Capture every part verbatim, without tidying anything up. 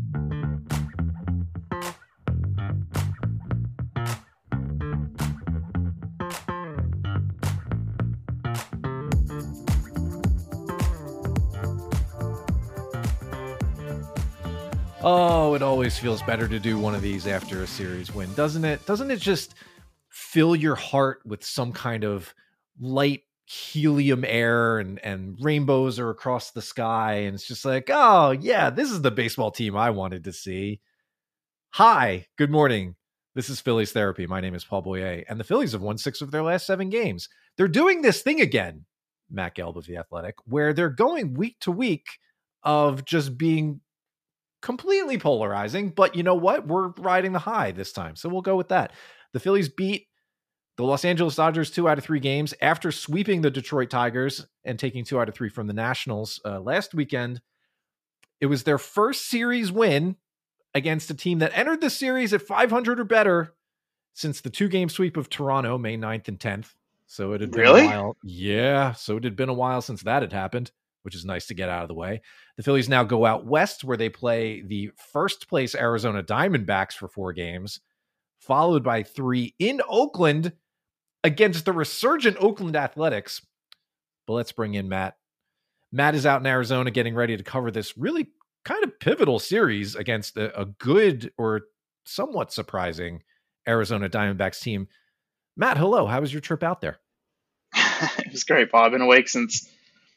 Oh, it always feels better to do one of these after a series win, doesn't it? Doesn't it just fill your heart with some kind of light helium air and, and rainbows are across the sky? And it's just like, oh, yeah, this is the baseball team I wanted to see. Hi, good morning. This is Phillies Therapy. My name is Paul Boyer, and the Phillies have won six of their last seven games. They're doing this thing again, Matt Gelb of The Athletic, where they're going week to week of just being completely polarizing, but you know what? We're riding the high this time, so we'll go with that. The Phillies beat the Los Angeles Dodgers two out of three games after sweeping the Detroit Tigers and taking two out of three from the Nationals uh, last weekend. It was their first series win against a team that entered the series at five hundred or better since the two-game sweep of Toronto, May ninth and tenth. So it had been really? a while. Yeah, so it had been a while since that had happened, which is nice to get out of the way. The Phillies now go out west where they play the first place Arizona Diamondbacks for four games, followed by three in Oakland against the resurgent Oakland Athletics. But let's bring in Matt. Matt is out in Arizona getting ready to cover this really kind of pivotal series against a, a good or somewhat surprising Arizona Diamondbacks team. Matt, hello. How was your trip out there? It was great, Paul. I've been awake since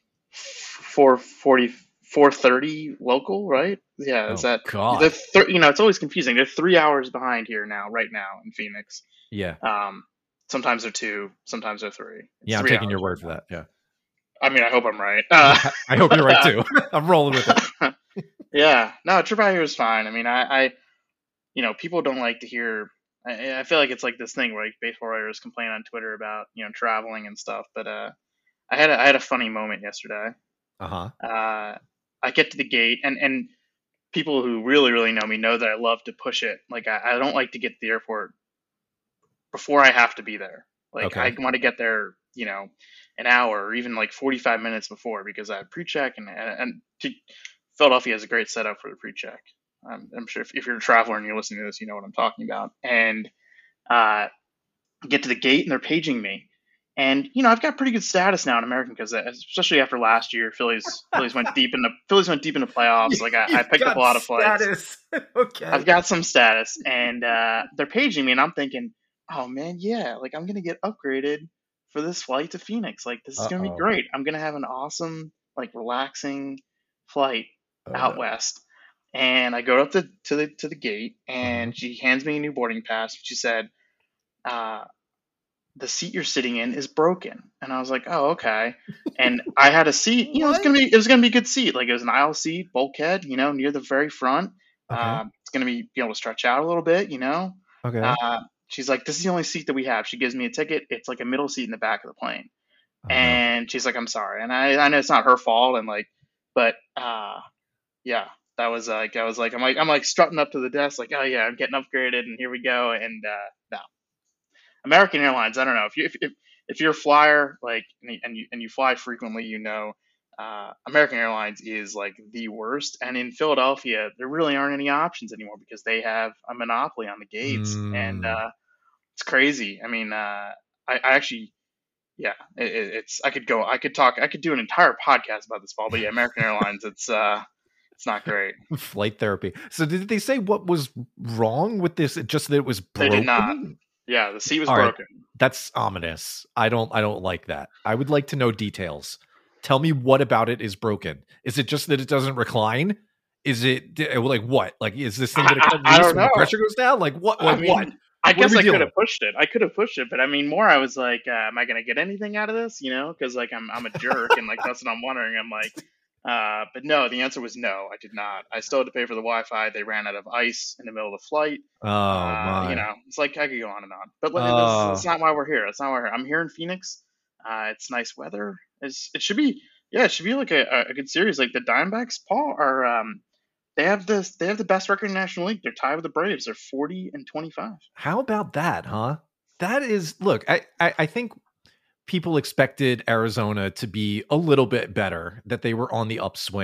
four forty, four thirty local, right? Yeah, is oh, that God. the th- you know, it's always confusing. They're three hours behind here now, right now in Phoenix. Yeah. Um, sometimes they're two, sometimes they're three. It's yeah, I'm three taking your word right for now. that. Yeah. I mean, I hope I'm right. Uh, I hope you're right too. I'm rolling with it. Yeah, no, trip out here was fine. I mean, I, I you know, people don't like to hear. I, I feel like it's like this thing where like baseball writers complain on Twitter about you know traveling and stuff. But uh, I had a, I had a funny moment yesterday. Uh-huh. Uh, I get to the gate, and and people who really really know me know that I love to push it. Like I, I don't like to get to the airport before I have to be there. Like Okay. I want to get there, you know, an hour or even like forty-five minutes before because I have pre-check and and, and to, Philadelphia has a great setup for the pre-check. Um, I'm sure if, if you're a traveler and you're listening to this, you know what I'm talking about. And uh, get to the gate and they're paging me. And you know I've got pretty good status now in American because especially after last year, Phillies Phillies went deep in the Phillies went deep into playoffs. Like I, I picked up a lot of flights. Okay. I've got some status, and uh, they're paging me, and I'm thinking, oh man, yeah, like I'm gonna get upgraded for this flight to Phoenix. Like this is gonna be Uh-oh. great. I'm gonna have an awesome, like relaxing flight Oh, out no. west. And I go up to, to the to the gate, and Uh-huh. she hands me a new boarding pass. She said, uh, "The seat you're sitting in is broken." And I was like, "Oh, okay." And I had a seat. You know, it was What? gonna be it was gonna be a good seat. Like it was an aisle seat, bulkhead. You know, near the very front. Okay. Uh, it's gonna be be able to stretch out a little bit. You know. Okay. Uh, she's like, "This is the only seat that we have." She gives me a ticket. It's like a middle seat in the back of the plane. Oh, no. And she's like, "I'm sorry." And I I know it's not her fault. And like, but uh, yeah. That was like I was like I'm like I'm like strutting up to the desk like, oh yeah, I'm getting upgraded and here we go. And uh, no, American Airlines, I don't know if you if if, if you're a flyer like and you and you fly frequently, you know, uh, American Airlines is like the worst. And in Philadelphia, there really aren't any options anymore because they have a monopoly on the gates, Mm. and uh, it's crazy. I mean, uh, I, I actually. Yeah, it, it's. I could go. I could talk. I could do an entire podcast about this ball. But yeah, American Airlines. It's. uh It's not great. Flight therapy. So did they say what was wrong with this? Just that it was They broken? did not. Yeah, the seat was All right. broken. That's ominous. I don't I don't like that. I would like to know details. Tell me what about it is broken. Is it just that it doesn't recline? Is it like what? Like is this thing gonna come I, I loose don't when know. the pressure goes down? Like what? Like I mean, what? I What are guess we I dealing could have with? pushed it. I could have pushed it, but I mean, more. I was like, uh, am I going to get anything out of this? You know, because like I'm I'm a jerk, and like that's what I'm wondering. I'm like, uh, but no. The answer was no. I did not. I still had to pay for the Wi-Fi. They ran out of ice in the middle of the flight. Oh Uh, my. you know, it's like I could go on and on. But like, Oh. that's, that's not why we're here. That's not why we're here. I'm here in Phoenix. Uh, it's nice weather. It's, it should be. Yeah, it should be like a, a good series. Like the Diamondbacks, Paul, are um, they have this. They have the best record in the National League. They're tied with the Braves. They're forty and twenty-five. How about that, huh? That is look, I, I, I think people expected Arizona to be a little bit better, that they were on the upswing.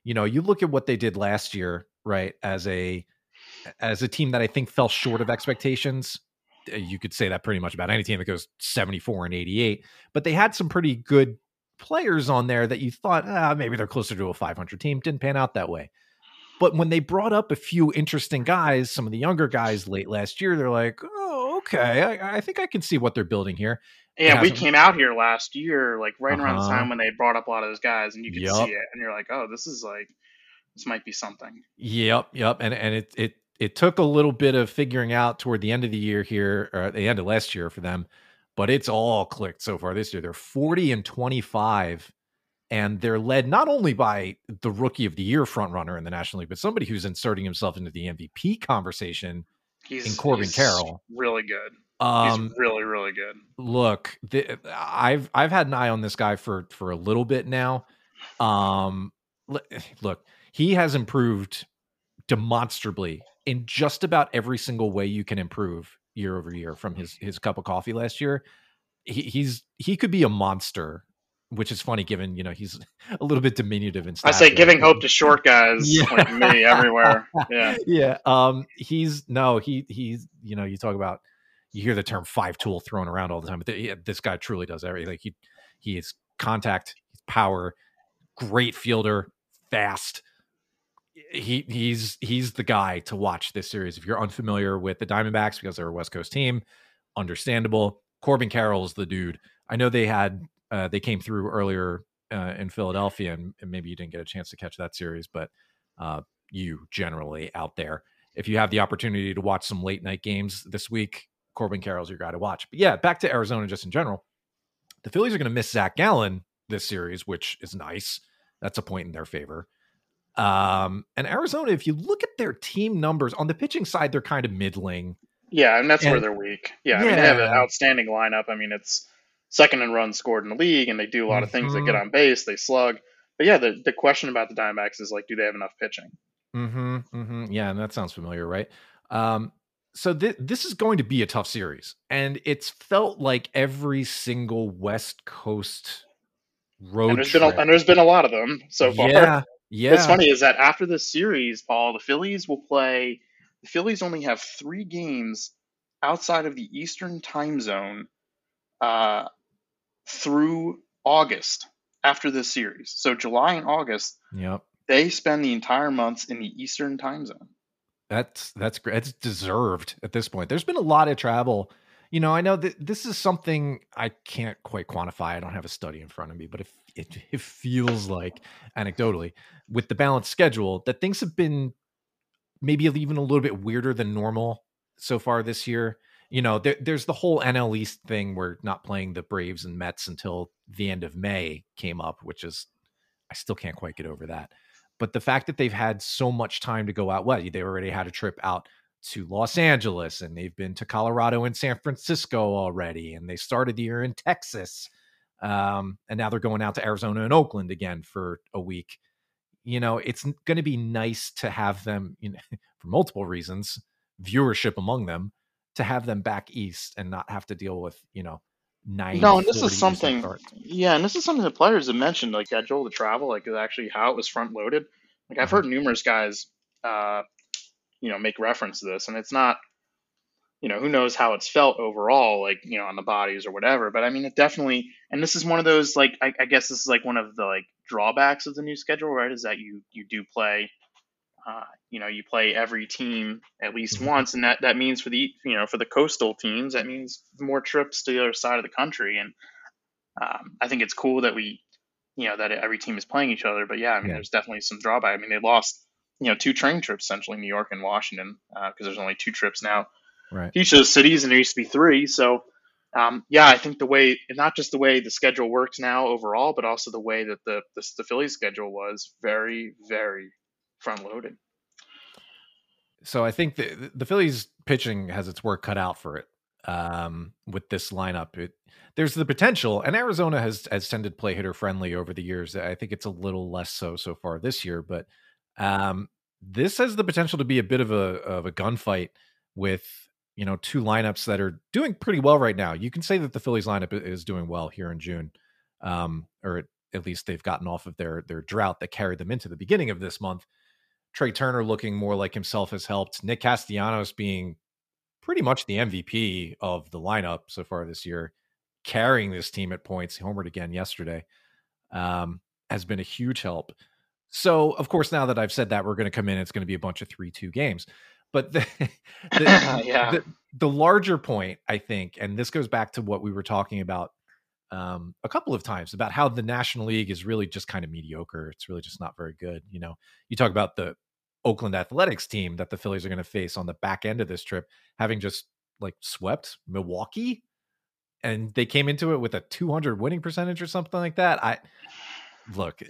You know, you look at what they did last year, right? As a as a team that I think fell short of expectations. You could say that pretty much about any team that goes seventy-four and eighty-eight, but they had some pretty good players on there that you thought, ah, maybe they're closer to a five hundred team. Didn't pan out that way. But when they brought up a few interesting guys, some of the younger guys late last year, they're like, oh, okay, I, I think I can see what they're building here. Yeah, we came out here last year, like right uh-huh. around the time when they brought up a lot of those guys, and you could yep. see it, and you're like, oh, this is like, this might be something. Yep, yep. And and it it it took a little bit of figuring out toward the end of the year here, or at the end of last year for them, but it's all clicked so far this year. They're forty and twenty-five, and they're led not only by the rookie of the year frontrunner in the National League, but somebody who's inserting himself into the M V P conversation he's, in Corbin he's Carroll. Really good. Um, he's really, really good. Look, the, I've I've had an eye on this guy for for a little bit now. Um, look, he has improved demonstrably in just about every single way you can improve year over year from his his cup of coffee last year. He, he's he could be a monster, which is funny given, you know, he's a little bit diminutive in stature. I say giving hope to short guys yeah. like me everywhere. Yeah. Yeah. Um, he's no, he he's, you know, you talk about, you hear the term five tool thrown around all the time, but th- this guy truly does everything. Like he he is contact, power, great fielder, fast. He he's he's the guy to watch this series. If you're unfamiliar with the Diamondbacks because they're a West Coast team, understandable. Corbin Carroll is the dude. I know they had uh, they came through earlier uh, in Philadelphia, and, and maybe you didn't get a chance to catch that series, but uh, you generally out there, if you have the opportunity to watch some late night games this week, Corbin Carroll's your guy to watch. But yeah, back to Arizona just in general. The Phillies are going to miss Zach Gallen this series, which is nice. That's a point in their favor. Um, and Arizona, if you look at their team numbers on the pitching side, they're kind of middling. Yeah, and that's and, where they're weak. Yeah, yeah, I mean, they have an outstanding lineup. I mean, it's second in runs scored in the league, and they do a lot of mm-hmm. things. They get on base, they slug. But yeah, the, the question about the Diamondbacks is like, do they have enough pitching? Mm-hmm, mm-hmm. Yeah, and that sounds familiar, right? Um, so th- this is going to be a tough series, and it's felt like every single West Coast road and there's trip. Been a, and there's been a lot of them so far. Yeah, yeah. What's funny is that after this series, Paul, the Phillies will play. The Phillies only have three games outside of the Eastern time zone uh, through August after this series. So July and August, yep. they spend the entire months in the Eastern time zone. That's that's great. It's deserved at this point. There's been a lot of travel. You know, I know that this is something I can't quite quantify. I don't have a study in front of me, but it, it, it feels like anecdotally with the balanced schedule that things have been maybe even a little bit weirder than normal so far this year. You know, there, there's the whole N L East thing where not playing the Braves and Mets until the end of May came up, which is, I still can't quite get over that. But the fact that they've had so much time to go out, well, they already had a trip out to Los Angeles, and they've been to Colorado and San Francisco already, and they started the year in Texas. Um, and now they're going out to Arizona and Oakland again for a week. You know, it's going to be nice to have them, you know, for multiple reasons, viewership among them, to have them back east and not have to deal with, you know, nine. No, and this is something, yeah, and this is something the players have mentioned, like schedule to travel, like is actually how it was front loaded. Like I've heard numerous guys, uh, you know, make reference to this, and it's not, you know, who knows how it's felt overall, like, you know, on the bodies or whatever. But I mean, it definitely, and this is one of those, like, I, I guess this is like one of the like drawbacks of the new schedule, right? Is that you you do play, uh, you know, you play every team at least mm-hmm. once, and that that means for the, you know, for the coastal teams, that means more trips to the other side of the country. And um, I think it's cool that we, you know, that every team is playing each other. But yeah, I mean, yeah. there's definitely some drawback. I mean, they lost, you know, two train trips essentially, New York and Washington, because uh, there's only two trips now. Right. Each of those cities, and there used to be three. So, um, yeah, I think the way, not just the way the schedule works now overall, but also the way that the the, the Phillies schedule was very, very front loaded. So I think the the Phillies pitching has its work cut out for it um, with this lineup. It, there's the potential, and Arizona has has tended to play hitter friendly over the years. I think it's a little less so so far this year, but um, this has the potential to be a bit of a of a gunfight with, you know, two lineups that are doing pretty well right now. You can say that the Phillies lineup is doing well here in June, um, or at least they've gotten off of their their drought that carried them into the beginning of this month. Trey Turner looking more like himself has helped. Nick Castellanos being pretty much the M V P of the lineup so far this year, carrying this team at points, homered again yesterday, um, has been a huge help. So, of course, now that I've said that, we're going to come in, it's going to be a bunch of three two games. But the, the, yeah. the, the larger point, I think, and this goes back to what we were talking about um, a couple of times, about how the National League is really just kind of mediocre. It's really just not very good. You know, you talk about the Oakland Athletics team that the Phillies are going to face on the back end of this trip, having just like swept Milwaukee, and they came into it with a two hundred winning percentage or something like that. I look,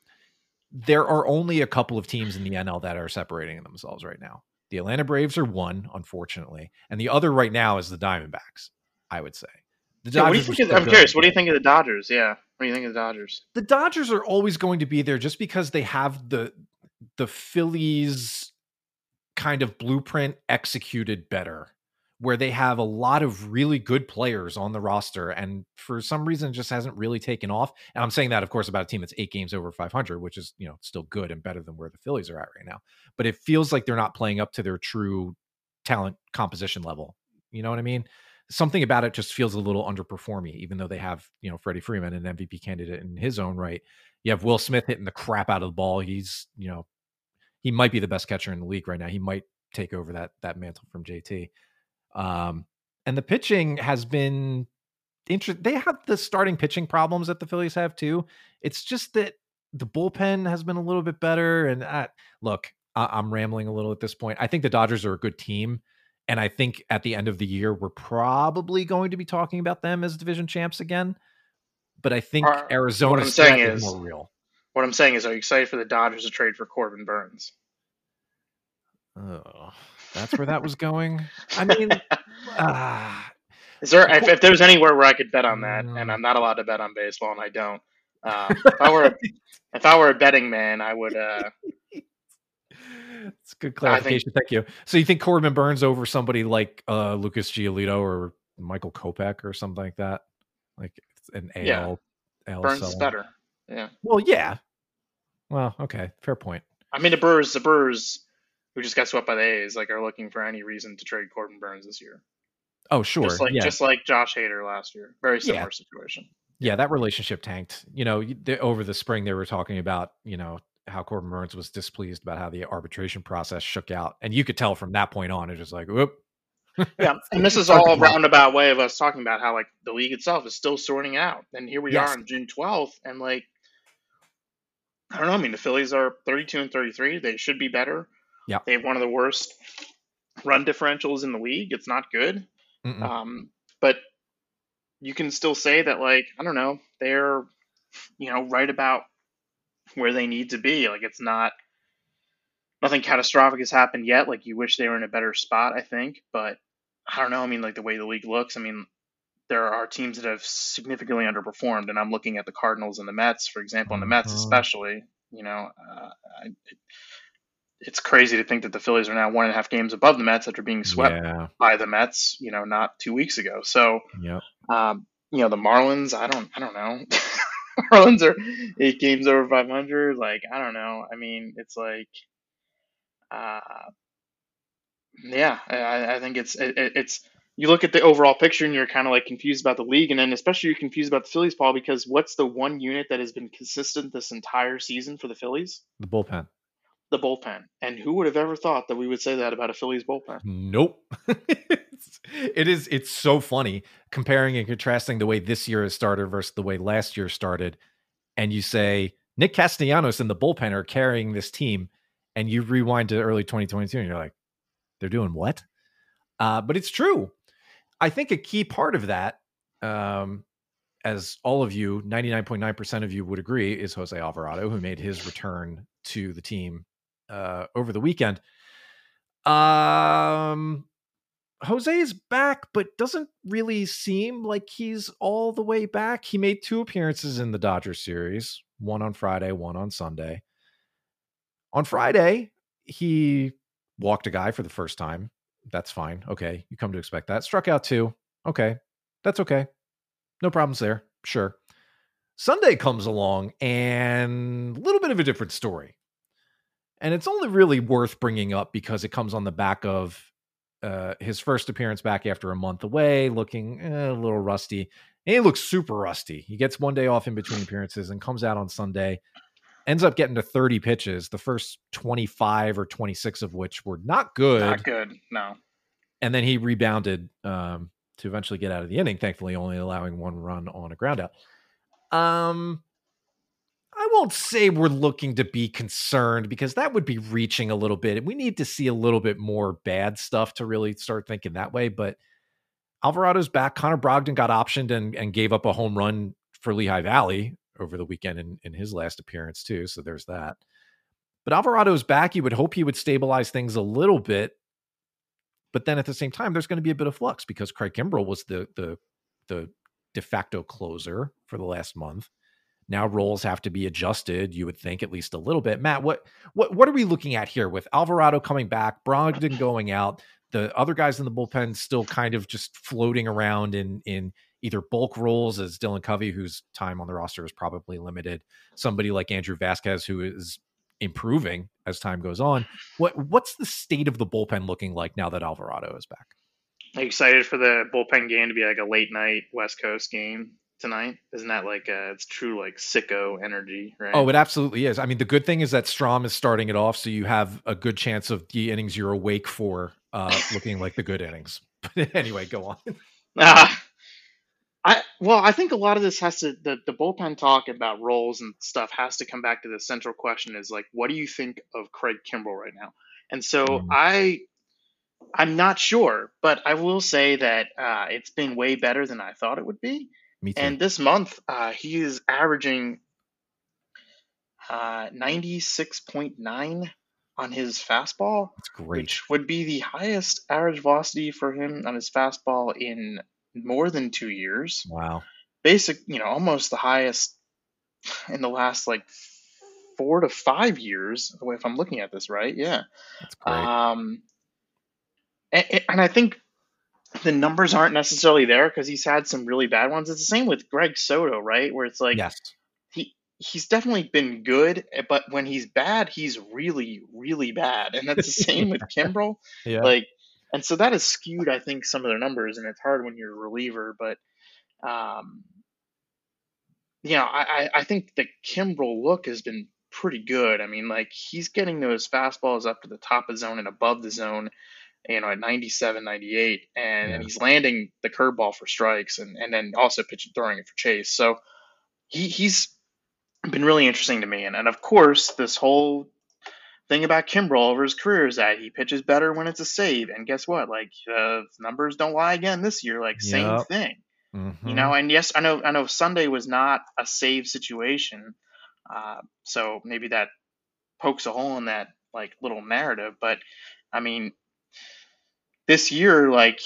there are only a couple of teams in the N L that are separating themselves right now. The Atlanta Braves are one, unfortunately, and the other right now is the Diamondbacks, I would say. The Yeah, what do you Dodgers think are of, I'm still curious. good. What do you think of the Dodgers? Yeah. What do you think of the Dodgers? The Dodgers are always going to be there just because they have the the Phillies kind of blueprint executed better, where they have a lot of really good players on the roster, and for some reason it just hasn't really taken off. And I'm saying that, of course, about a team that's eight games over five hundred, which is, you know, still good and better than where the Phillies are at right now. But it feels like they're not playing up to their true talent composition level. You know what I mean? Something about it just feels a little underperforming, even though they have, you know, Freddie Freeman, an M V P candidate in his own right. You have Will Smith hitting the crap out of the ball. He's, you know, he might be the best catcher in the league right now. He might take over that that mantle from J T. Um, and the pitching has been interesting. They have the starting pitching problems that the Phillies have too. It's just that the bullpen has been a little bit better. And I, look, I, I'm rambling a little at this point. I think the Dodgers are a good team. And I think at the end of the year, we're probably going to be talking about them as division champs again. But I think Are, Arizona's what I'm saying threat is is, more real. What I'm saying is, are you excited for the Dodgers to trade for Corbin Burns? Oh, that's where that was going. I mean, uh, is there if, if there's anywhere where I could bet on that, and I'm not allowed to bet on baseball, and I don't. Uh, if I were a, if I were a betting man, I would. Uh, It's good clarification. Think, Thank you. So you think Corbin Burns over somebody like uh, Lucas Giolito or Michael Kopech or something like that? Like an A L. Yeah. A L Burns seller. is better. Yeah. Well, yeah. Well, okay. Fair point. I mean, the Brewers, the Brewers who just got swept by the A's, like, are looking for any reason to trade Corbin Burns this year. Oh, sure. Just like, yeah. just like Josh Hader last year. Very similar yeah. situation. Yeah, that relationship tanked. You know, they, over the spring, they were talking about, you know, how Corbin Burns was displeased about how the arbitration process shook out. And you could tell from that point on, it's just like, whoop. Yeah, and this is all a roundabout way of us talking about how, like, the league itself is still sorting out. And here we yes. are on June twelfth, and, like, I don't know. I mean, the Phillies are thirty-two and thirty-three. They should be better. Yeah. They have one of the worst run differentials in the league. It's not good. Mm-mm. Um, but you can still say that, like, I don't know, they're, you know, right about where they need to be. Like, it's not, nothing catastrophic has happened yet. Like, you wish they were in a better spot, I think. But I don't know. I mean, like, the way the league looks, I mean, there are teams that have significantly underperformed. And I'm looking at the Cardinals and the Mets, for example, and the Mets especially. You know, uh, I, it, it's crazy to think that the Phillies are now one and a half games above the Mets after being swept yeah. by the Mets, you know, not two weeks ago. So, yep. um, you know, the Marlins, I don't, I don't know. Marlins are eight games over five hundred. Like, I don't know. I mean, it's like, uh, yeah, I, I think it's, it, it's, you look at the overall picture and you're kind of like confused about the league. And then especially you're confused about the Phillies, Paul, because what's the one unit that has been consistent this entire season for the Phillies? The bullpen. The bullpen. And who would have ever thought that we would say that about a Phillies bullpen? Nope. it's, it is. It's so funny comparing and contrasting the way this year has started versus the way last year started. And you say Nick Castellanos and the bullpen are carrying this team, and you rewind to early twenty twenty-two and you're like, they're doing what? Uh, but it's true. I think a key part of that, um, as all of you, ninety-nine point nine percent of you would agree, is Jose Alvarado, who made his return to the team uh, over the weekend. Um, Jose is back, but doesn't really seem like he's all the way back. He made two appearances in the Dodgers series, one on Friday, one on Sunday. On Friday, he walked a guy for the first time. That's fine. Okay. You come to expect that. Struck out two. Okay. That's okay. No problems there. Sure. Sunday comes along and a little bit of a different story. And it's only really worth bringing up because it comes on the back of uh, his first appearance back after a month away, looking eh, a little rusty. And he looks super rusty. He gets one day off in between appearances and comes out on Sunday, ends up getting to thirty pitches, the first twenty-five or twenty-six of which were not good. Not good, no. And then he rebounded um, to eventually get out of the inning, thankfully only allowing one run on a ground out. Um, I won't say we're looking to be concerned because that would be reaching a little bit. We need to see a little bit more bad stuff to really start thinking that way. But Alvarado's back. Connor Brogdon got optioned and, and gave up a home run for Lehigh Valley over the weekend in, in his last appearance too. So there's that. But Alvarado's back. You would hope he would stabilize things a little bit. But then at the same time, there's going to be a bit of flux because Craig Kimbrell was the the the de facto closer for the last month. Now roles have to be adjusted, you would think, at least a little bit. Matt, what what what are we looking at here with Alvarado coming back, Brogdon going out, the other guys in the bullpen still kind of just floating around in in either bulk roles as Dylan Covey, whose time on the roster is probably limited, somebody like Andrew Vasquez, who is improving as time goes on. What what's the state of the bullpen looking like now that Alvarado is back? Are you excited for the bullpen game to be like a late night West Coast game tonight? Isn't that like uh it's true like sicko energy, right? Oh, it absolutely is. I mean, the good thing is that Strom is starting it off, so you have a good chance of the innings you're awake for uh looking like the good innings. But anyway, go on. Uh, I well, I think a lot of this has to the, the bullpen talk about roles and stuff has to come back to the central question is like, what do you think of Craig Kimbrell right now? And so Mm. I I'm not sure, but I will say that uh, it's been way better than I thought it would be. Me too. And this month, uh, he is averaging uh, ninety-six point nine on his fastball, That's great. which would be the highest average velocity for him on his fastball in more than two years. Wow. Basic, you know, almost the highest in the last like four to five years, if I'm looking at this right. Yeah. That's great. Um, and, and I think the numbers aren't necessarily there because he's had some really bad ones. It's the same with Greg Soto, right? Where it's like yes. he he's definitely been good, but when he's bad, he's really, really bad. And that's the same with Kimbrell. Yeah. Like, and so that has skewed, I think, some of their numbers, and it's hard when you're a reliever. But, um, you know, I, I think the Kimbrell look has been pretty good. I mean, like, he's getting those fastballs up to the top of the zone and above the zone, you know, at ninety-seven, ninety-eight, and, Yeah. and he's landing the curveball for strikes and, and then also pitching, throwing it for chase. So he, he's been really interesting to me. And, and of course, this whole thing about Kimbrell over his career is that he pitches better when it's a save. And guess what? Like, uh, numbers don't lie again this year. Like, same Yep. thing. Mhm. You know, and yes, I know, I know Sunday was not a save situation. Uh, so maybe that pokes a hole in that like little narrative, but I mean, this year, like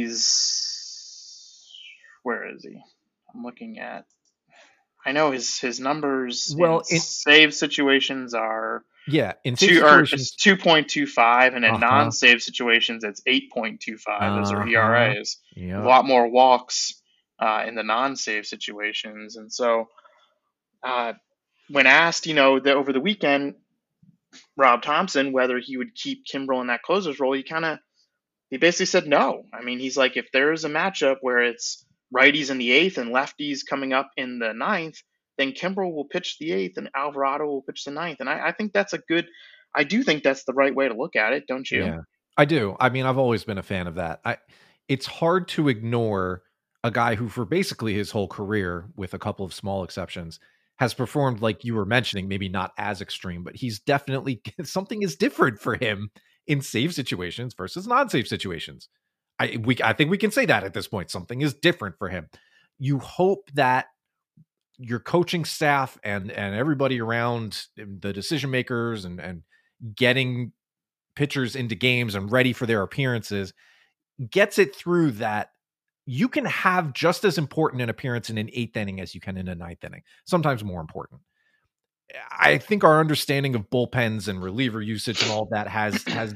he's, where is he? I'm looking at, I know his, his numbers Well, in it- save situations are Yeah. In save two, or situations, it's two point two five, and in Uh-huh. non-save situations, it's eight point two five. Those are Uh-huh. E R As. yeah. A lot more walks uh, in the non-save situations. And so uh, when asked, you know, the, over the weekend, Rob Thompson, whether he would keep Kimbrell in that closer's role, he kind of, he basically said no. I mean, he's like, if there is a matchup where it's righties in the eighth and lefties coming up in the ninth, then Kimbrell will pitch the eighth and Alvarado will pitch the ninth. And I, I think that's a good, I do think that's the right way to look at it, don't you? Yeah, I do. I mean, I've always been a fan of that. I, it's hard to ignore a guy who, for basically his whole career, with a couple of small exceptions, has performed like you were mentioning, maybe not as extreme, but he's definitely something is different for him in save situations versus non-save situations. I we I think we can say that at this point, something is different for him. You hope that your coaching staff and and everybody around, the decision makers and and getting pitchers into games and ready for their appearances, gets it through that you can have just as important an appearance in an eighth inning as you can in a ninth inning, sometimes more important. I think our understanding of bullpens and reliever usage and all that has has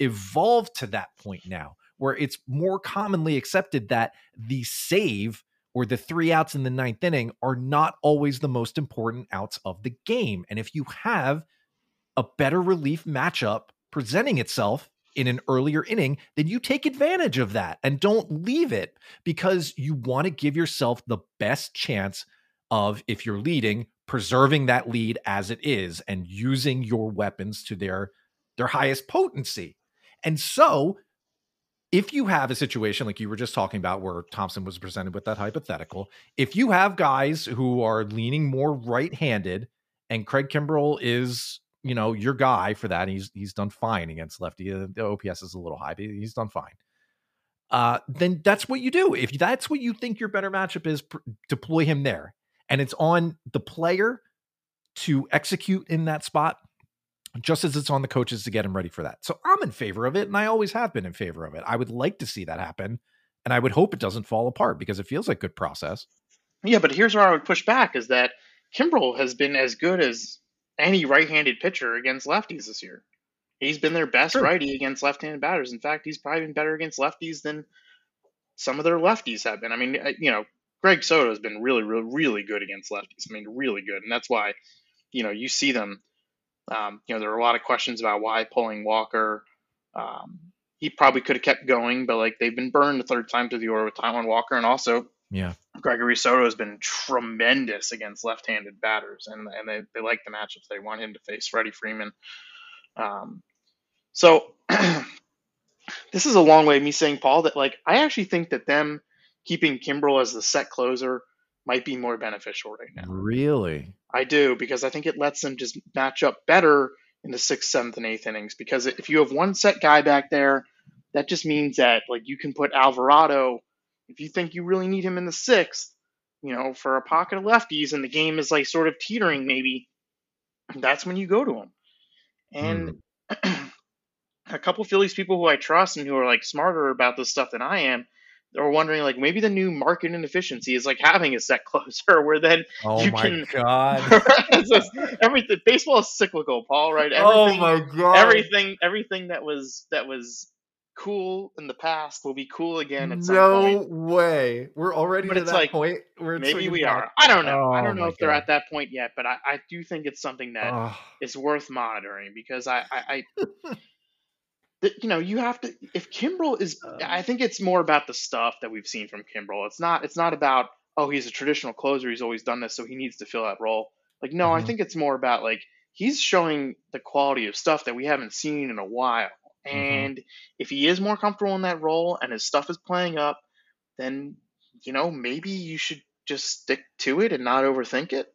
evolved to that point now, where it's more commonly accepted that the save or the three outs in the ninth inning are not always the most important outs of the game. And if you have a better relief matchup presenting itself in an earlier inning, then you take advantage of that and don't leave it, because you want to give yourself the best chance of, if you're leading, preserving that lead as it is and using your weapons to their, their highest potency. And so if you have a situation like you were just talking about where Thompson was presented with that hypothetical, if you have guys who are leaning more right-handed and Craig Kimbrel is, you know, your guy for that, he's he's done fine against lefty. The O P S is a little high, but he's done fine. Uh, then that's what you do. If that's what you think your better matchup is, pr- deploy him there. And it's on the player to execute in that spot, just as it's on the coaches to get him ready for that. So I'm in favor of it, and I always have been in favor of it. I would like to see that happen, and I would hope it doesn't fall apart, because it feels like good process. Yeah, but here's where I would push back, is that Kimbrel has been as good as any right-handed pitcher against lefties this year. He's been their best Sure. righty against left-handed batters. In fact, he's probably been better against lefties than some of their lefties have been. I mean, you know, Greg Soto has been really, really, really good against lefties. I mean, really good. And that's why, you know, you see them, um, you know, there are a lot of questions about why pulling Walker. Um, he probably could have kept going, but like they've been burned the third time to the order with Taijuan Walker. And also, yeah, Gregory Soto has been tremendous against left-handed batters, and and they, they like the matchups. They want him to face Freddie Freeman. Um, so this is a long way of me saying, Paul, that like I actually think that them keeping Kimbrel as the set closer might be more beneficial right now. Really? I do, because I think it lets them just match up better in the sixth, seventh, and eighth innings. Because if you have one set guy back there, that just means that like you can put Alvarado, if you think you really need him in the sixth, you know, for a pocket of lefties and the game is like sort of teetering maybe, that's when you go to him. And mm. a couple of Phillies people who I trust and who are like smarter about this stuff than I am, are wondering like maybe the new market inefficiency is like having a set closer where then oh you my can. God. just, everything baseball is cyclical, Paul. Right? Everything, oh my God. Everything, everything that was that was cool in the past will be cool again at some no point. No way. We're already but at it's that like, point. Where maybe we back. are. I don't know. Oh, I don't know if they're God. at that point yet, but I, I do think it's something that oh. is worth monitoring, because I, I, I you know, you have to, if Kimbrel is, I think it's more about the stuff that we've seen from Kimbrel. It's not, it's not about, oh, he's a traditional closer, he's always done this, so he needs to fill that role. Like, no, mm-hmm. I think it's more about like, he's showing the quality of stuff that we haven't seen in a while. And mm-hmm. if he is more comfortable in that role and his stuff is playing up, then, you know, maybe you should just stick to it and not overthink it.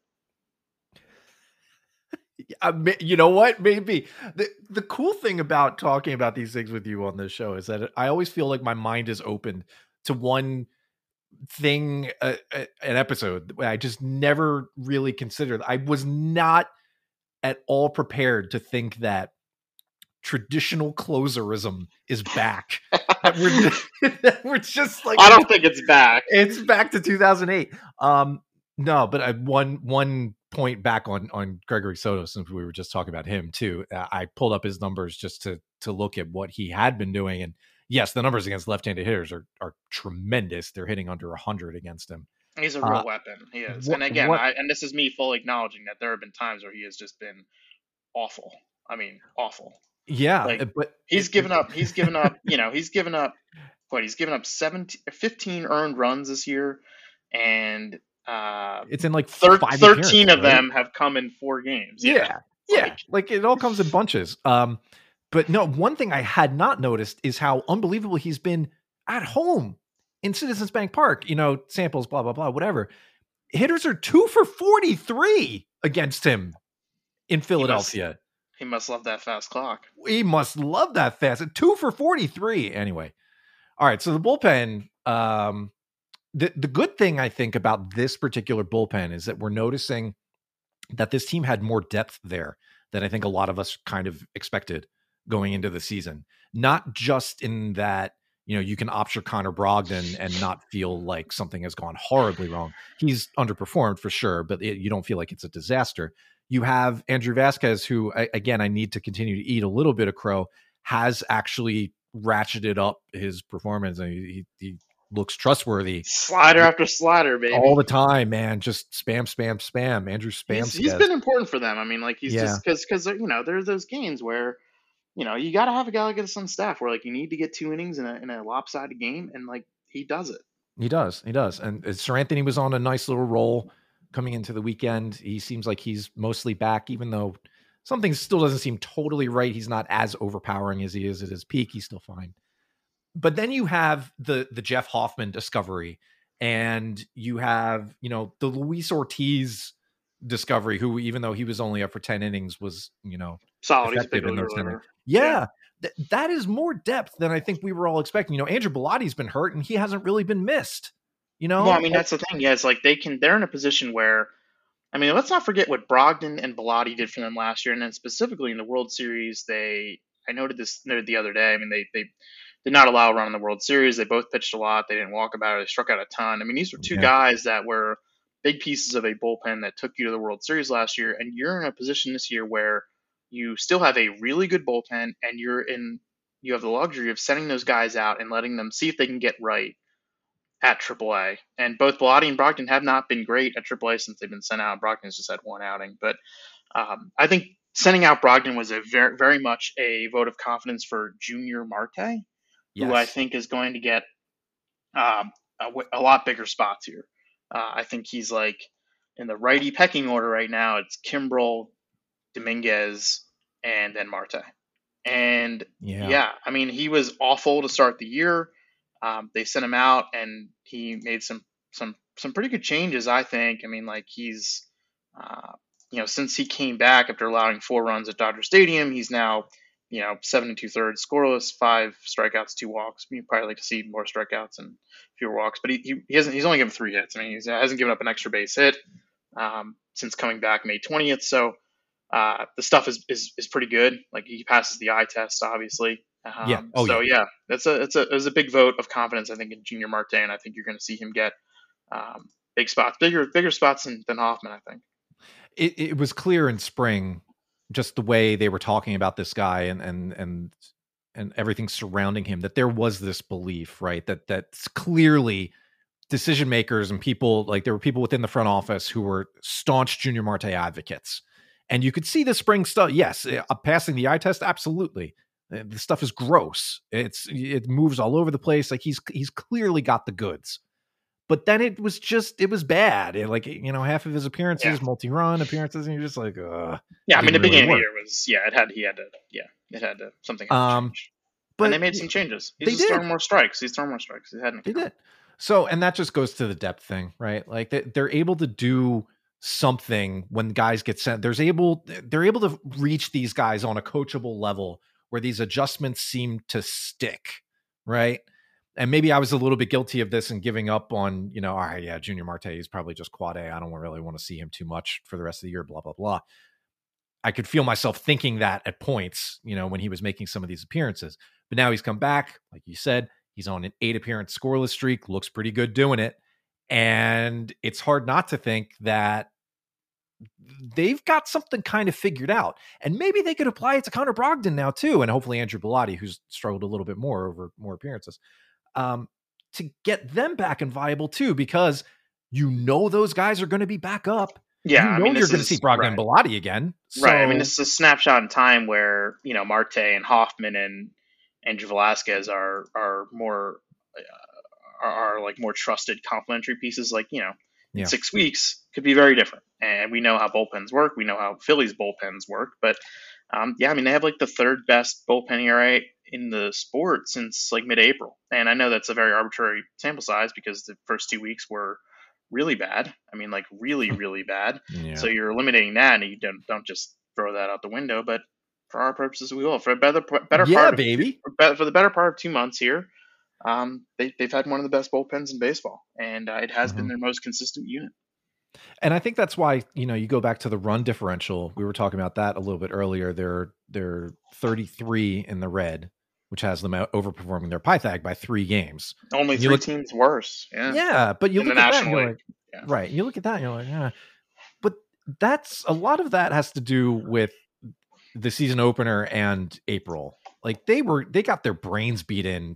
Uh, you know what? Maybe the the cool thing about talking about these things with you on this show is that I always feel like my mind is open to one thing, uh, uh, an episode I just never really considered. I was not at all prepared to think that traditional closerism is back. that we're, that we're just like, I don't think it's back. It's back to two thousand eight. Um, no, but I, one one. point back on on Gregory Soto, since we were just talking about him too. Uh, I pulled up his numbers just to to look at what he had been doing, and yes, the numbers against left-handed hitters are are tremendous. They're hitting under one hundred against him. He's a real uh, weapon. He is. What, and again, what, I, and this is me fully acknowledging that there have been times where he has just been awful. I mean, awful. Yeah, like, but he's given up. He's given up. You know, he's given up. What he's given up seventeen, fifteen earned runs this year, and. Uh, it's in like thir- thirteen of right? them have come in four games. Yeah. Yeah. yeah. Like, like it all comes in bunches. Um, but no, one thing I had not noticed is how unbelievable he's been at home in Citizens Bank Park, you know, samples, blah, blah, blah, whatever. Hitters are two for forty-three against him in Philadelphia. He must, he must love that fast clock. He must love that fast. Two for forty-three. Anyway. All right. So the bullpen, um, The the good thing I think about this particular bullpen is that we're noticing that this team had more depth there than I think a lot of us kind of expected going into the season. Not just in that, you know, you can opt for Connor Brogdon and not feel like something has gone horribly wrong. He's underperformed for sure, but it, you don't feel like it's a disaster. You have Andrew Vasquez, who, I, again, I need to continue to eat a little bit of crow, has actually ratcheted up his performance. And he, he looks trustworthy. Slider after slider, baby. All the time, man. Just spam, spam, spam. Andrew spam. He's, he's been important for them. I mean, like he's yeah. just because because you know there's those games where you know you got to have a guy like this on staff where like you need to get two innings in a in a lopsided game, and like he does it. He does. He does. And Sir Anthony was on a nice little roll coming into the weekend. He seems like he's mostly back, even though something still doesn't seem totally right. He's not as overpowering as he is at his peak. He's still fine. But then you have the the Jeff Hoffman discovery, and you have, you know, the Luis Ortiz discovery, who, even though he was only up for ten innings, was, you know, solid. effective in those innings. Yeah. yeah. Th- that is more depth than I think we were all expecting. You know, Andrew Bellatti's been hurt and he hasn't really been missed, you know? Well, I mean, that's the thing. Yeah, it's like they can, they're in a position where, I mean, let's not forget what Brogdon and Bellotti did for them last year. And then specifically in the World Series, they, I noted this noted the other day. I mean, they, they did not allow a run in the World Series. They both pitched a lot. They didn't walk about it. They struck out a ton. I mean, these were two yeah. guys that were big pieces of a bullpen that took you to the World Series last year. And you're in a position this year where you still have a really good bullpen, and you're in, you have the luxury of sending those guys out and letting them see if they can get right at triple A. And both Bellotti and Brogdon have not been great at triple A since they've been sent out. Brogdon's just had one outing. But um, I think sending out Brogdon was a very, very much a vote of confidence for Junior Marte, yes. who I think is going to get um, a, a lot bigger spots here. Uh, I think he's like in the righty pecking order right now. It's Kimbrel, Dominguez, and then Marte. And yeah. yeah, I mean, he was awful to start the year. Um, they sent him out, and he made some some some pretty good changes, I think. I mean, like he's, uh, you know, since he came back after allowing four runs at Dodger Stadium, he's now, you know, seven and two thirds scoreless, five strikeouts, two walks. You'd probably like to see more strikeouts and fewer walks, but he he, he hasn't. He's only given three hits. I mean, he hasn't given up an extra base hit um, since coming back May twentieth. So. Uh, the stuff is, is, is pretty good. Like he passes the eye test, obviously. Um, yeah. Oh, so yeah. yeah, that's a it's a it's a big vote of confidence, I think, in Junior Marte, and I think you're going to see him get um, big spots, bigger bigger spots than, than Hoffman. I think it it was clear in spring, just the way they were talking about this guy and and and and everything surrounding him, that there was this belief, right, that that's clearly decision makers and people, like there were people within the front office who were staunch Junior Marte advocates. And you could see the spring stuff. Yes, uh, passing the eye test, absolutely. Uh, the stuff is gross. It's it moves all over the place. Like he's he's clearly got the goods. But then it was just it was bad. It, like you know, half of his appearances, yeah. multi-run appearances, and you're just like, uh yeah. I mean, the really beginning work. of the year was yeah. It had he had to yeah. It had to something. Had to um, change. But and they made some changes. He's they just did. throwing more strikes. He's throwing more strikes. He hadn't. They did. So, and that just goes to the depth thing, right? Like they, they're able to do something when guys get sent. There's able they're able to reach these guys on a coachable level where these adjustments seem to stick, right? And maybe I was a little bit guilty of this and giving up on, you know, all right, yeah, Junior Marte is probably just quad A. I don't really want to see him too much for the rest of the year, blah, blah, blah. I could feel myself thinking that at points, you know, when he was making some of these appearances. But now he's come back, like you said, he's on an eight appearance scoreless streak, looks pretty good doing it. And it's hard not to think that they've got something kind of figured out, and maybe they could apply it to Connor Brogdon now too, and hopefully Andrew Bellotti, who's struggled a little bit more over more appearances, um, to get them back and viable too, because you know those guys are going to be back up. Yeah, you know I mean, you're going to see Brogdon right. and Bellotti again, so. Right? I mean, this is a snapshot in time where you know Marte and Hoffman and Andrew Velasquez are are more uh, are, are like more trusted complementary pieces. Like you know, yeah. in six weeks could be very different. And we know how bullpens work. We know how Phillies bullpens work. But, um, yeah, I mean, they have like the third best bullpen E R A in the sport since like mid-April. And I know that's a very arbitrary sample size because the first two weeks were really bad. I mean, like really, really bad. Yeah. So you're eliminating that, and you don't don't just throw that out the window. But for our purposes, we will. For a better, better yeah, part of, baby. For, for the better part of two months here, um, they, they've had one of the best bullpens in baseball. And uh, it has mm-hmm. been their most consistent unit. And I think that's why, you know, you go back to the run differential. We were talking about that a little bit earlier. They're they're thirty-three in the red, which has them out overperforming their Pythag by three games. Only three look, teams worse. Yeah. Yeah. But you in look the at National that, you're League. like, yeah. right. You look at that, and you're like, yeah. But that's a lot of that has to do with the season opener and April. Like they were, they got their brains beat in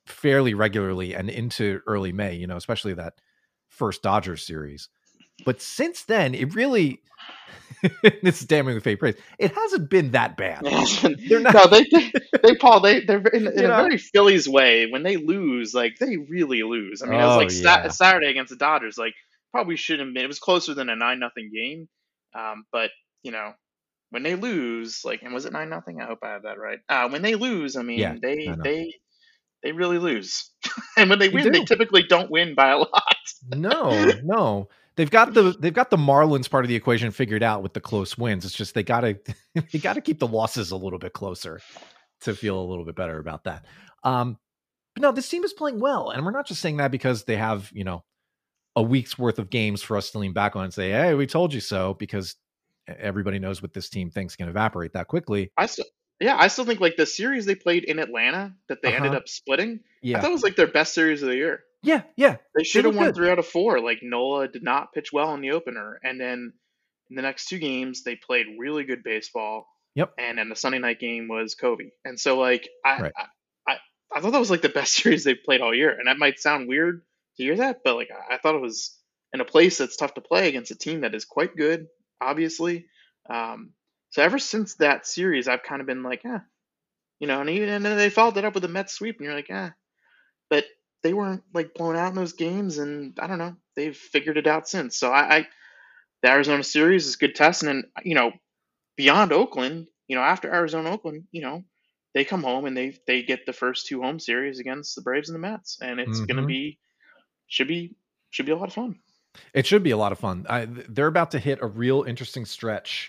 fairly regularly and into early May, you know, especially that first Dodgers series. But since then, it really, this is damning with faint praise, it hasn't been that bad. They're not, no, they, they, they, Paul, they, they're in, in you a know, very Phillies way. When they lose, like they really lose. I mean, it was oh like Sat- yeah, Saturday against the Dodgers. Like probably shouldn't have been. It was closer than a nine nothing game. Um, but you know, when they lose, like, and was it nine nothing? I hope I have that right. Uh, when they lose, I yeah, mean, I they know. they they really lose. And when they They win, they do. typically don't win by a lot. No, no. They've got the they've got the Marlins part of the equation figured out with the close wins. It's just they gotta they gotta keep the losses a little bit closer to feel a little bit better about that. Um, but no, this team is playing well, and we're not just saying that because they have, you know, a week's worth of games for us to lean back on and say, "Hey, we told you so," because e- everybody knows what this team thinks can evaporate that quickly. I still, yeah, I still think like the series they played in Atlanta that Uh they ended huh. up splitting. I Yeah. thought it was like their best series of the year. Yeah. Yeah. They They should have look won good. three out of four. Like Nola did not pitch well in the opener, and then in the next two games they played really good baseball. Yep. And then the Sunday night game was Kobe. And so like I Right. I, I I thought that was like the best series they've played all year. And that might sound weird to hear that, but like I I thought it was in a place that's tough to play against a team that is quite good, obviously. Um, so ever since that series, I've kind of been like, eh, you know, and even and then they followed it up with a Mets sweep, and you're like, ah, but they weren't like blown out in those games, and I don't know, they've figured it out since. So I, I the Arizona series is good test, and then you know, beyond Oakland, you know, after Arizona, Oakland, you know, they come home and they they get the first two home series against the Braves and the Mets, and it's gonna Mm-hmm. be should be should be a lot of fun. It should be a lot of fun. I, they're about to hit a real interesting stretch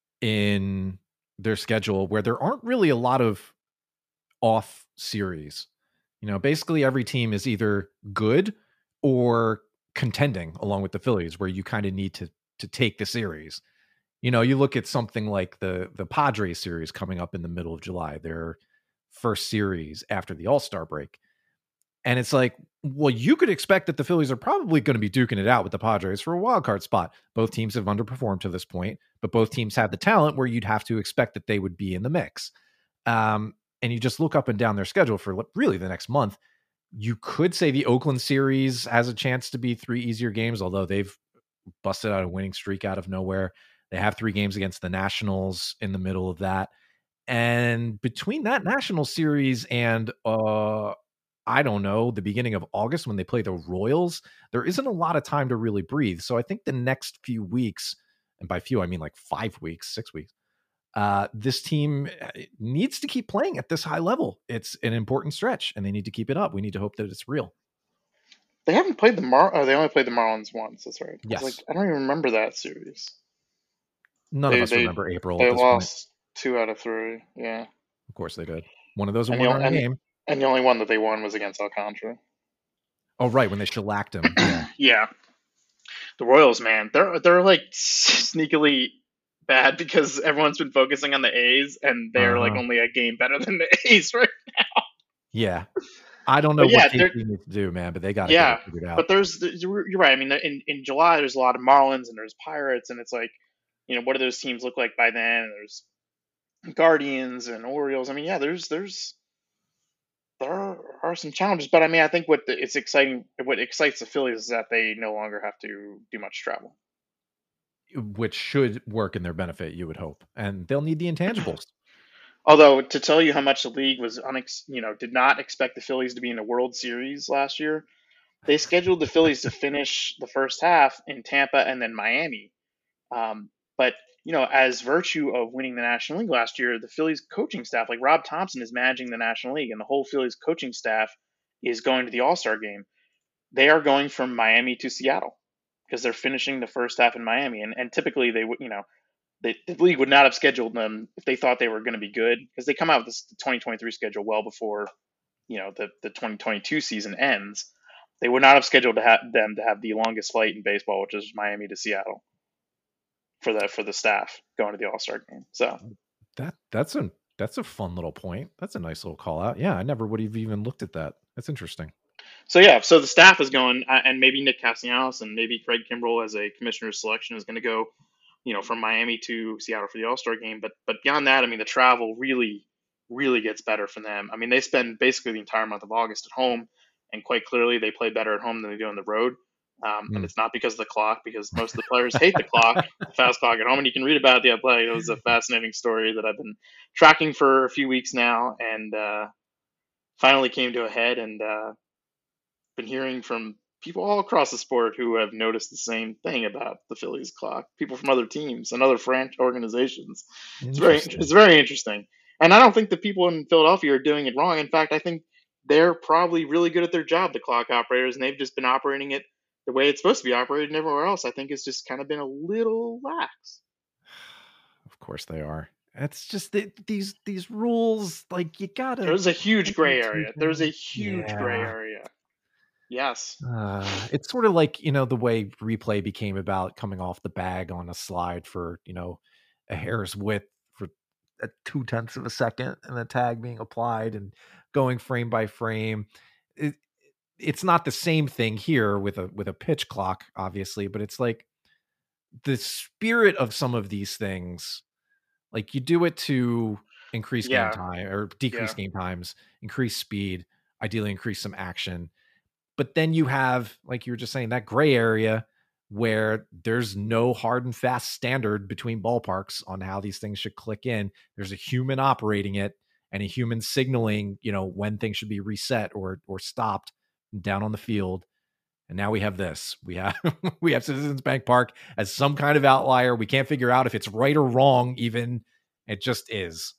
in their schedule where there aren't really a lot of off series. You know, basically every team is either good or contending along with the Phillies, where you kind of need to to take the series. You know, you look at something like the the Padres series coming up in the middle of July, their first series after the All-Star break. And it's like, well, you could expect that the Phillies are probably going to be duking it out with the Padres for a wild card spot. Both teams have underperformed to this point, but both teams have the talent where you'd have to expect that they would be in the mix. Um, and you just look up and down their schedule for really the next month. You could say the Oakland series has a chance to be three easier games, although they've busted out a winning streak out of nowhere. They have three games against the Nationals in the middle of that. And between that National series and uh I don't know, the beginning of August when they play the Royals, there isn't a lot of time to really breathe. So I think the next few weeks, and by few I mean like five weeks, six weeks, uh, this team uh, needs to keep playing at this high level. It's an important stretch, and they need to keep it up. We need to hope that it's real. They haven't played the Mar. Oh, they only played the Marlins once. That's right. I was like, Yes. I don't even remember that series. None of They us they remember April at they this point. lost two out of three. Yeah, Of course they did. One of those a and the one o- run and game. and the only one that they won was against Alcantara. Oh, right. When they shellacked him. Yeah. Yeah, the Royals, man, they're they're like sneakily bad because everyone's been focusing on the A's, and they're like Uh-huh. only a game better than the A's, right? Yeah. I don't know But what yeah, K P they're needs to do, man, but they got to get it yeah, figured but out. there's you're you're right. I mean, in in July there's a lot of Marlins and there's Pirates, and it's like, you know, what do those teams look like by then? And there's Guardians and Orioles. I mean, yeah, there's there's there are some challenges, but I mean, I think what the, it's exciting, what excites the Phillies is that they no longer have to do much travel. Which should work in their benefit, you would hope. And they'll need the intangibles. Although to tell you how much the league was unex, you know, did not expect the Phillies to be in the World Series last year, they scheduled the Phillies to finish the first half in Tampa and then Miami. Um, but you know, as virtue of winning the National League last year, the Phillies coaching staff, like Rob Thompson, is managing the National League, and the whole Phillies coaching staff is going to the All Star game. They are going from Miami to Seattle because they're finishing the first half in Miami, and and typically they would, you know, they, the league would not have scheduled them if they thought they were going to be good because they come out with this twenty twenty-three schedule well before, you know, the the twenty twenty-two season ends. They would not have scheduled to have them to have the longest flight in baseball, which is Miami to Seattle for the for the staff going to the All Star game. So That that's a that's a fun little point. That's a nice little call out. Yeah, I never would have even looked at that. That's interesting. so yeah, so the staff is going, uh, and maybe Nick Castellanos and maybe Craig Kimbrell as a commissioner's selection is going to go, you know, from Miami to Seattle for the All Star game. But but beyond that, I mean, the travel really really gets better for them. I mean, they spend basically the entire month of August at home, and quite clearly they play better at home than they do on the road. Um, and Mm. it's not because of the clock, because most of the players hate the clock, the fast clock at home. And you can read about The Athletic. It was a fascinating story that I've been tracking for a few weeks now, and uh, finally came to a head. And uh, been hearing from people all across the sport who have noticed the same thing about the Phillies clock. People from other teams and other franchise organizations. It's very, it's very interesting. And I don't think the people in Philadelphia are doing it wrong. In fact, I think they're probably really good at their job, the clock operators, and they've just been operating it the way it's supposed to be operated. And everywhere else, I think it's just kind of been a little lax. Of course they are. It's just that these these rules, like, you gotta. There's a huge gray area. There's a huge Yeah. gray area. Yes. Uh, it's sort of like, you know, the way replay became about coming off the bag on a slide for, you know, a hair's width for a two tenths of a second, and the tag being applied and going frame by frame. It, it's not the same thing here with a with a pitch clock, obviously, but it's like the spirit of some of these things. Like, you do it to increase Yeah. game time or decrease Yeah. game times, increase speed, ideally increase some action. But then you have, like you were just saying, that gray area where there's no hard and fast standard between ballparks on how these things should click in. There's a human operating it and a human signaling, you know, when things should be reset or or stopped down on the field. And now we have this. We have we have Citizens Bank Park as some kind of outlier. We can't figure out if it's right or wrong even. It just is.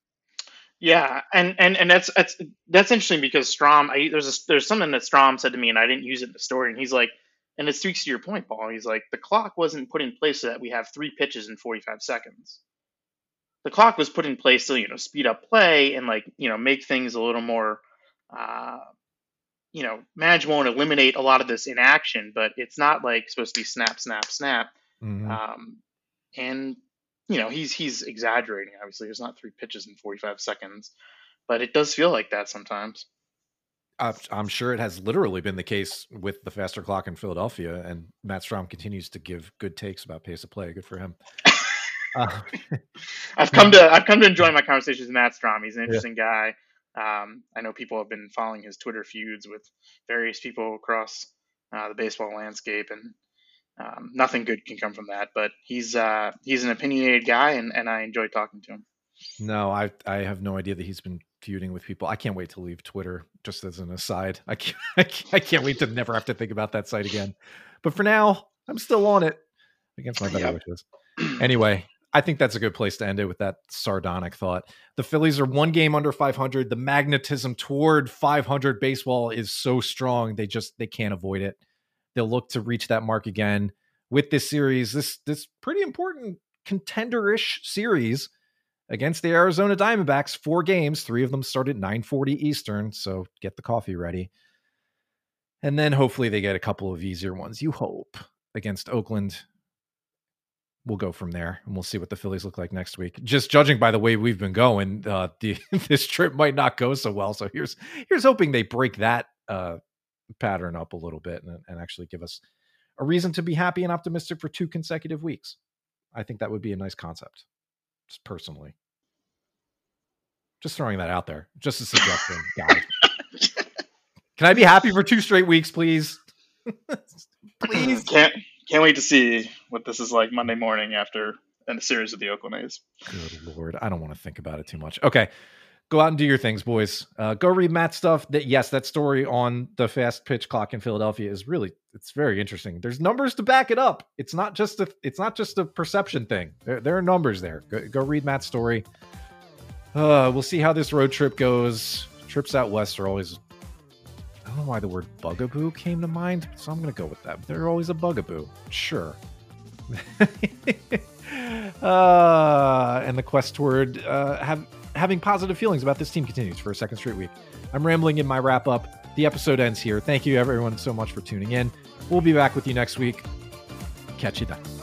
Yeah, and and and that's that's that's interesting because Strom, I, there's a, there's something that Strom said to me, and I didn't use it in the story. And he's like, and it speaks to your point, Paul. He's like, the clock wasn't put in place so that we have three pitches in forty-five seconds. The clock was put in place so, you know, speed up play and, like, you know, make things a little more, uh, you know, manageable and eliminate a lot of this inaction. But it's not like supposed to be snap, snap, snap. Mhm. Um, and you know, he's he's exaggerating. Obviously, there's not three pitches in forty-five seconds, but it does feel like that sometimes. Uh, I'm sure it has literally been the case with the faster clock in Philadelphia, and Matt Strom continues to give good takes about pace of play. Good for him. Uh, I've come to I've come to enjoy my conversations with Matt Strom. He's an interesting yeah. guy. Um, I know people have been following his Twitter feuds with various people across uh, the baseball landscape, and um, nothing good can come from that. But he's uh, he's an opinionated guy, and, and I enjoy talking to him. No, I I have no idea that he's been feuding with people. I can't wait to leave Twitter, just as an aside. I can't, I can't, I can't wait to never have to think about that site again. But for now, I'm still on it against my better yep. wishes. Anyway, I think that's a good place to end it with that sardonic thought. The Phillies are one game under five hundred. The magnetism toward five hundred baseball is so strong. They just, they can't avoid it. They'll look to reach that mark again with this series, this, this pretty important contender-ish series against the Arizona Diamondbacks. Four games, three of them start at nine forty Eastern, so get the coffee ready. And then hopefully they get a couple of easier ones, you hope, against Oakland. We'll go from there, and we'll see what the Phillies look like next week. Just judging by the way we've been going, uh, the, this trip might not go so well. So here's here's hoping they break that uh, pattern up a little bit and, and actually give us a reason to be happy and optimistic for two consecutive weeks. I think that would be a nice concept, just personally. Just throwing that out there. Just a suggestion, guys. Can I be happy for two straight weeks, please? Please. Can't can't wait to see what this is like Monday morning after a series of the Oakland A's. Good Lord. I don't want to think about it too much. Okay. Go out and do your things, boys. Uh, go read Matt's stuff. That yes, that story on the fast pitch clock in Philadelphia is really, it's very interesting. There's numbers to back it up. It's not just a, it's not just a perception thing. There, there are numbers there. Go, go read Matt's story. Uh, we'll see how this road trip goes. Trips out west are always, I don't know why the word bugaboo came to mind, so I'm going to go with that. They're always a bugaboo. Sure. uh, and the quest toward uh, have, having positive feelings about this team continues for a second straight week. I'm rambling in my wrap up. The episode ends here. Thank you everyone so much for tuning in. We'll be back with you next week. Catch you then.